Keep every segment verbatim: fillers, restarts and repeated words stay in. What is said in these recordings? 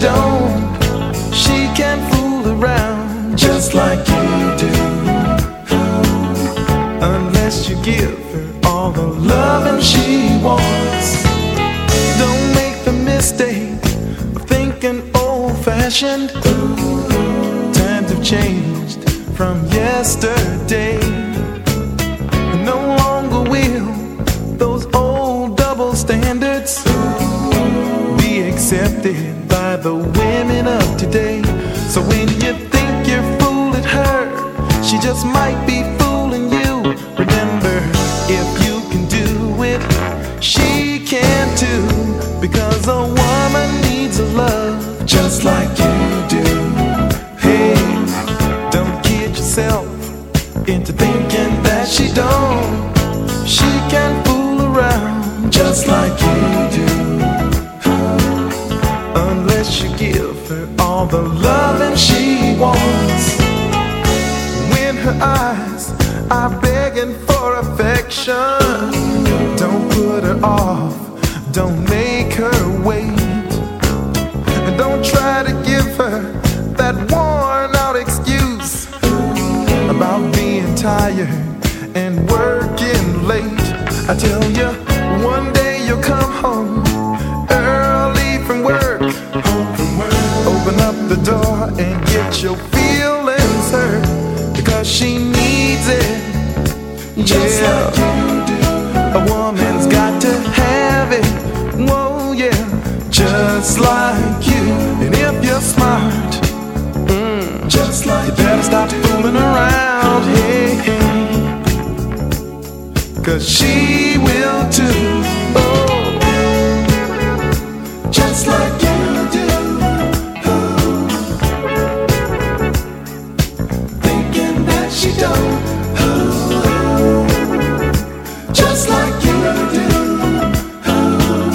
don't. She can fool around just like you do, unless you give her all the loving she wants. Don't make the mistake of thinking old-fashioned. Times have changed from yesterday. No longer will those old double standards be accepted by the women of today. So when you think you're fooling her, she just might be fooling you. Remember, if you can do it, she can too, because a woman needs a love just like you do. Hey, don't kid yourself into thinking that she don't. She can fool around just like you do, unless you give her all the loving she wants. When her eyes are begging for affection, don't put her off, don't make her wait, and don't try to give her that worn out excuse about being tired and working late. I tell you, one day you'll come home early from work, home from work. Open up the door and get your feelings hurt, because she needs it just yeah. like you do. A woman's got to have it, whoa yeah, just like you. And if you're smart, mm, just like you better stop fooling around, hey, hey, 'cause she will too. Oh, just like you do. Oh, thinking that she don't. Oh, just like you do. Oh.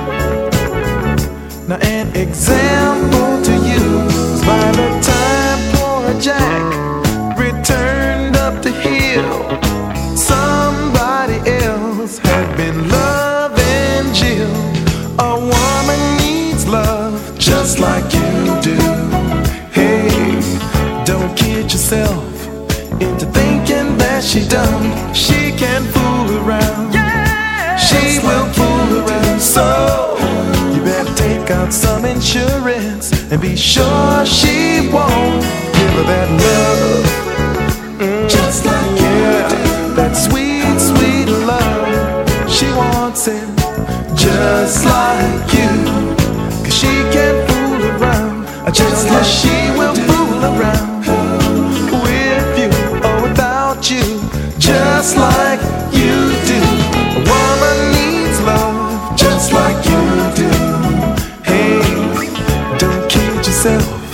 Now an example to you is by the time poor Jack returned up the hill, somebody else had been loving Jill. A woman needs love just like you do. Hey, don't kid yourself into thinking that she dumb. She can fool around, yeah, she will fool around. So you better take out some insurance and be sure she won't give her that love, mm, just like yeah, you do. That sweet, sweet love. She wants it just like you, 'cause she can't fool around. I just like she will fool around with you or without you, just like you do. A woman needs love just like you do. Hey, don't kid yourself